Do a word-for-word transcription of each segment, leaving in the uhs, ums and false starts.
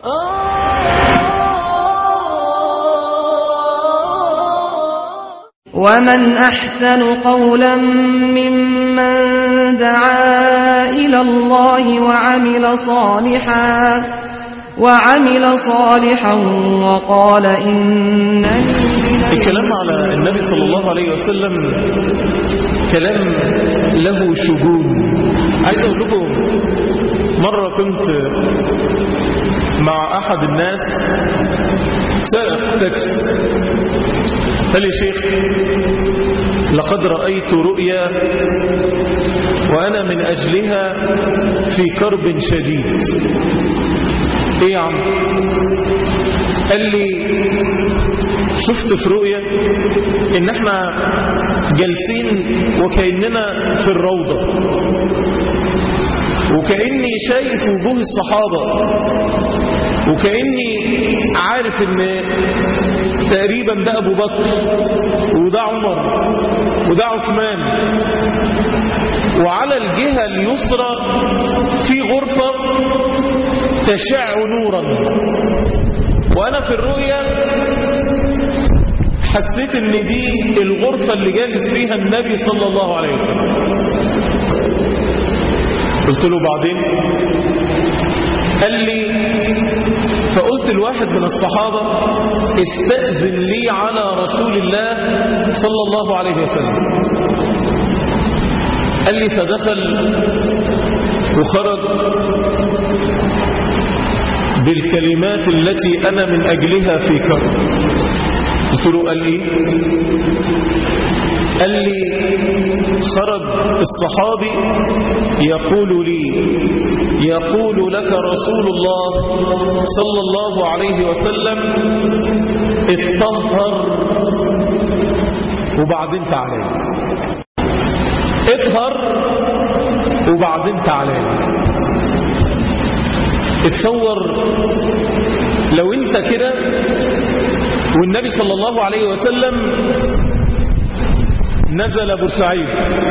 ومن أحسن قولا ممن دعا إلى الله وعمل صالحا وعمل صالحا وقال إنني من الكلام على النبي صلى الله عليه وسلم كلام له شجون. عايز أقول لكم مرة كنت مع أحد الناس سائق تاكسي، قال لي شيخ لقد رأيت رؤيا وأنا من أجلها في كرب شديد. إيه يا عم؟ قال لي شفت في رؤيا إن احنا جالسين وكأننا في الروضة، وكأني شايف وجوه الصحابة، وكأني عارف ان تقريبا ده ابو بكر وده عمر وده عثمان، وعلى الجهة اليسرى في غرفة تشع نورا، وانا في الرؤيا حسيت ان دي الغرفة اللي جالس فيها النبي صلى الله عليه وسلم. قلت له بعدين؟ قال لي فقلت لواحد من الصحابة استأذن لي على رسول الله صلى الله عليه وسلم. قال لي فدخل وخرج بالكلمات التي أنا من أجلها في كرب. قلت له قال لي قال لي خرج الصحابي يقول لي يقول لك رسول الله صلى الله عليه وسلم اتطهر وبعدين تعالى، اطهر وبعدين تعالى. اتصور لو انت كده والنبي صلى الله عليه وسلم نزل بورسعيد،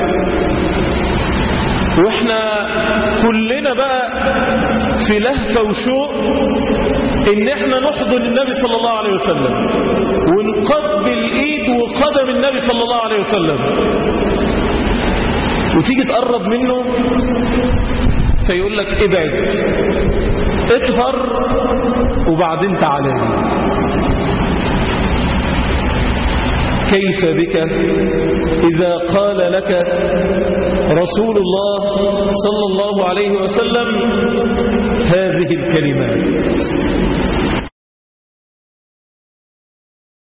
واحنا كلنا بقى في لهفة وشوق ان احنا نحضن النبي صلى الله عليه وسلم ونقبل ايد وقدم النبي صلى الله عليه وسلم، وتيجي تقرب منه فيقول لك ابعد، اطهر وبعدين تعالى. كيف بك إذا قال لك رسول الله صلى الله عليه وسلم هذه الكلمات؟